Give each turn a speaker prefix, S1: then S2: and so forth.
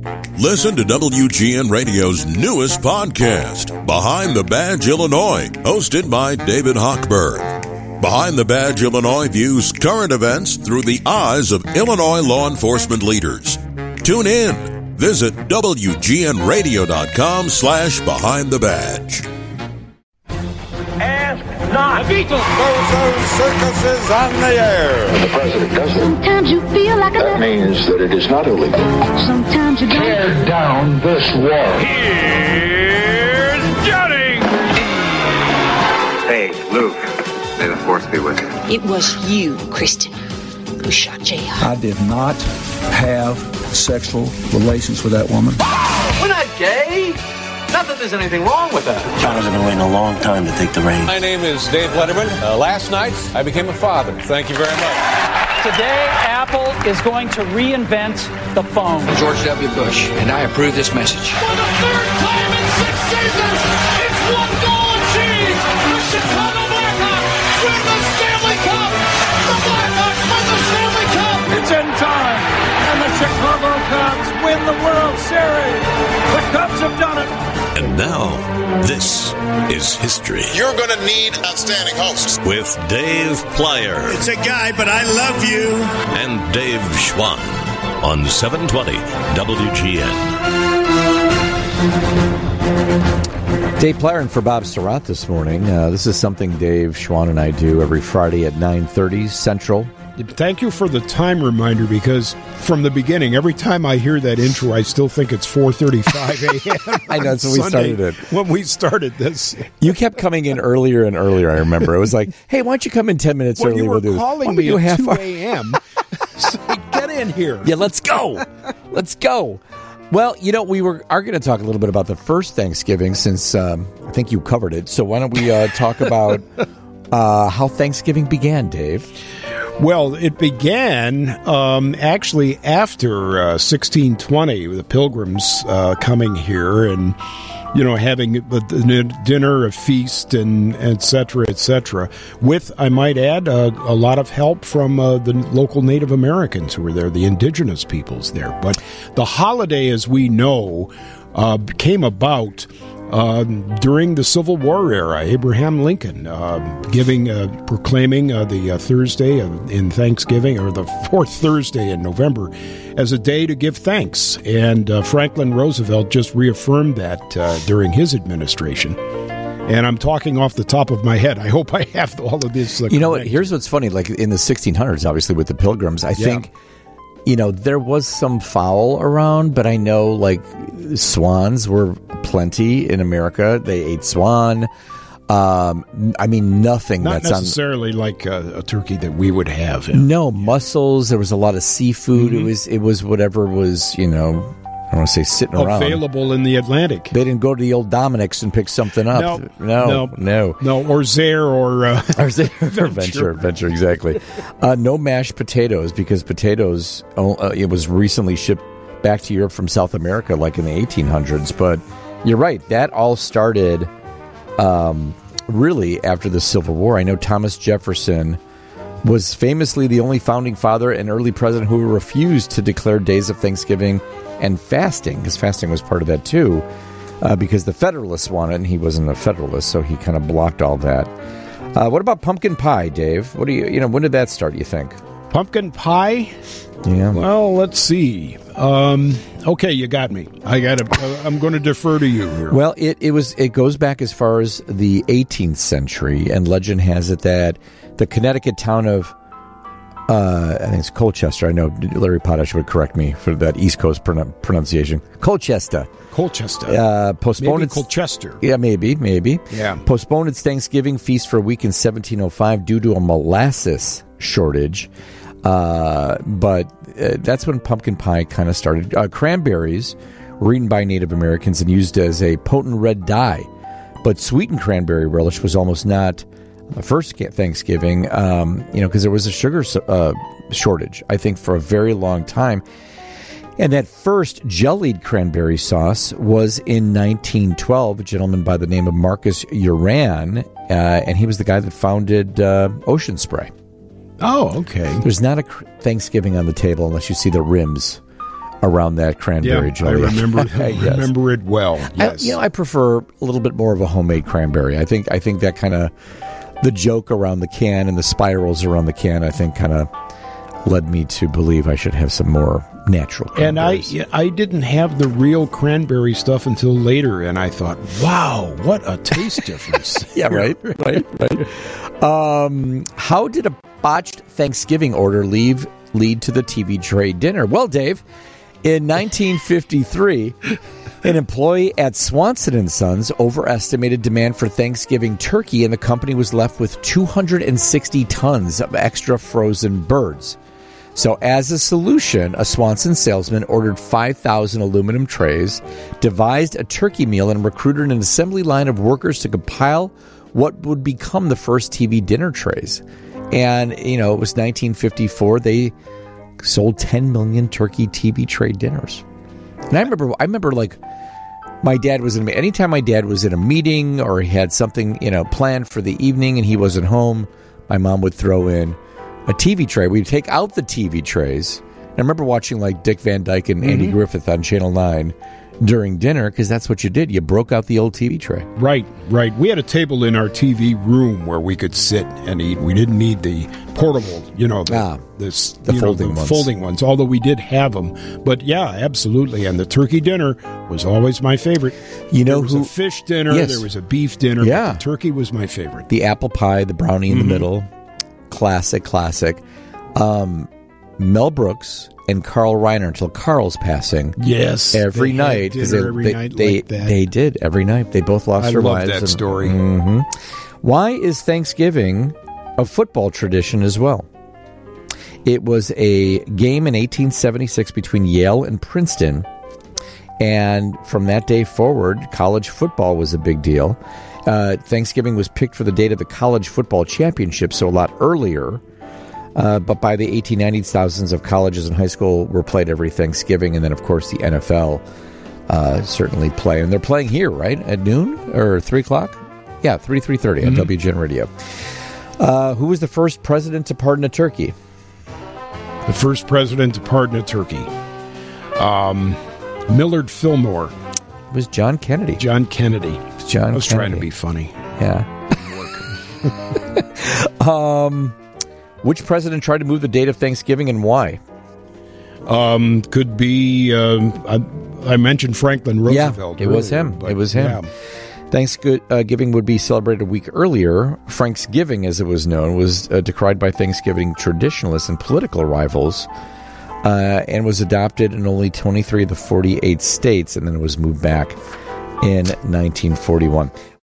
S1: Listen to WGN Radio's newest podcast, Behind the Badge Illinois, hosted by David Hochberg. Behind the Badge Illinois views current events through the eyes of Illinois law enforcement leaders. Tune in. Visit WGNRadio.com/Behind the Badge.
S2: Ask not.
S3: The Beatles. Those circuses on the air.
S4: When the president does it,
S5: sometimes you feel like
S4: that means that it is not illegal.
S5: Sometimes you don't.
S4: Tear down this wall.
S2: Here's Johnny.
S6: Hey, Luke. May the force be with you.
S7: It was you, Kristen, who shot J.R.
S8: I did not have sexual relations with that woman.
S9: We're not gay. Not that there's anything wrong with that.
S10: John's been waiting a long time to take the reins.
S11: My name is Dave Letterman. Last night, I became a father. Thank you very much.
S12: Today, Apple is going to reinvent the phone.
S13: George W. Bush, and I approve this message.
S14: For the third time in 6 seasons, it's one goal achieved. The Chicago Blackhawks win the Stanley Cup. The Blackhawks win the Stanley Cup.
S15: It's in time, and the Chicago Cubs win the World Series. The Cubs have done it.
S1: And now, this is history.
S16: You're going to need outstanding hosts.
S1: With Dave Plyer.
S17: It's a guy, but I love you.
S1: And Dave Schwann on 720 WGN.
S18: Dave Plyer and for Bob Surratt this morning. This is something Dave Schwann and I do every Friday at 9:30 Central.
S19: Thank you for the time reminder, because from the beginning, every time I hear that intro, I still think it's 4:35 a.m.
S18: I know, that's when we started it.
S19: When we started this.
S18: You kept coming in earlier and earlier, I remember. It was like, hey, why don't you come in 10 minutes early?
S19: You were
S18: we'll
S19: calling me at 2 a.m. So get in here.
S18: Yeah, let's go. Let's go. Well, you know, we are going to talk a little bit about the first Thanksgiving, since I think you covered it. So why don't we talk about how Thanksgiving began, Dave?
S19: Well, it began actually after 1620, with the Pilgrims coming here and, you know, having a dinner, a feast, and et cetera, with, I might add, a lot of help from the local Native Americans who were there, the indigenous peoples there. But the holiday, as we know, came about during the Civil War era. Abraham Lincoln proclaiming the Thursday in Thanksgiving, or the fourth Thursday in November, as a day to give thanks. And Franklin Roosevelt just reaffirmed that during his administration. And I'm talking off the top of my head. I hope I have all of this.
S18: You know what? Here's what's funny. Like in the 1600s, obviously, with the Pilgrims, I think, you know, there was some fowl around, but I know, like, swans were plenty in America. They ate swan. I mean, nothing
S19: not
S18: that's
S19: necessarily like a turkey that we would have.
S18: No, mussels. There was a lot of seafood. Mm-hmm. It was whatever was, you know, I don't want to say sitting around.
S19: Available in the Atlantic.
S18: They didn't go to the old Dominic's and pick something up. No.
S19: Or Zare or
S18: Venture, exactly. No mashed potatoes, because potatoes, it was recently shipped back to Europe from South America, like in the 1800s. But you're right, that all started really after the Civil War. I know Thomas Jefferson was famously the only founding father and early president who refused to declare days of Thanksgiving and fasting, because fasting was part of that too, because the Federalists wanted, and he wasn't a Federalist, so he kind of blocked all that. What about pumpkin pie, Dave? What do you know? When did that start, you think?
S19: Pumpkin pie?
S18: Yeah.
S19: Well, let's see. Okay, you got me. I'm going to defer to you here.
S18: Well, it goes back as far as the 18th century, and legend has it that the Connecticut town of I think it's Colchester. I know Larry Potash would correct me for that East Coast pronunciation. Colchester.
S19: Postponed maybe Colchester.
S18: Yeah, maybe.
S19: Yeah.
S18: Postponed its Thanksgiving feast for a week in 1705 due to a molasses shortage. But that's when pumpkin pie kind of started. Cranberries were eaten by Native Americans and used as a potent red dye. But sweetened cranberry relish was almost not the first Thanksgiving, because there was a sugar shortage, I think, for a very long time. And that first jellied cranberry sauce was in 1912, a gentleman by the name of Marcus Uran, and he was the guy that founded Ocean Spray.
S19: Oh, okay.
S18: There's not a Thanksgiving on the table unless you see the rims around that cranberry jelly.
S19: I remember it well. Yes.
S18: I prefer a little bit more of a homemade cranberry. I think that kind of the joke around the can and the spirals around the can, I think, kind of led me to believe I should have some more natural cranberries.
S19: And I didn't have the real cranberry stuff until later, and I thought, wow, what a taste difference.
S18: Yeah, right. How did a botched Thanksgiving order lead to the TV tray dinner? Well, Dave, in 1953, an employee at Swanson & Sons overestimated demand for Thanksgiving turkey, and the company was left with 260 tons of extra frozen birds. So as a solution, a Swanson salesman ordered 5,000 aluminum trays, devised a turkey meal, and recruited an assembly line of workers to compile what would become the first TV dinner trays. And, it was 1954. They sold 10 million turkey TV tray dinners. And I remember like my dad was anytime my dad was in a meeting or he had something, planned for the evening and he wasn't home, my mom would throw in a TV tray. We'd take out the TV trays. And I remember watching like Dick Van Dyke and Andy Griffith on Channel 9 during dinner, because that's what you did. You broke out the old TV tray.
S19: Right. We had a table in our TV room where we could sit and eat. We didn't need the portable, folding ones, although we did have them. But yeah, absolutely. And the turkey dinner was always my favorite. There was a fish dinner, there was a beef dinner, but the turkey was my favorite.
S18: The apple pie, the brownie in the middle. Classic. Mel Brooks and Carl Reiner, until Carl's passing.
S19: Yes.
S18: Every night. They did every night. They both lost their wives.
S19: I love that story.
S18: Mm-hmm. Why is Thanksgiving a football tradition as well? It was a game in 1876 between Yale and Princeton. And from that day forward, college football was a big deal. Thanksgiving was picked for the date of the college football championship, so a lot earlier. But by the 1890s, thousands of colleges and high school were played every Thanksgiving. And then, of course, the NFL certainly play. And they're playing here, right? At noon or 3 o'clock? Yeah, 3:30 on WGN Radio. Who was the first president to pardon a turkey?
S19: The first president to pardon a turkey. Millard Fillmore.
S18: It was John Kennedy.
S19: I was trying to be funny.
S18: Yeah. Which president tried to move the date of Thanksgiving and why?
S19: Could be, I mentioned Franklin Roosevelt.
S18: Yeah, it was him. Yeah. Thanksgiving would be celebrated a week earlier. Franksgiving, as it was known, was decried by Thanksgiving traditionalists and political rivals, and was adopted in only 23 of the 48 states, and then it was moved back in 1941.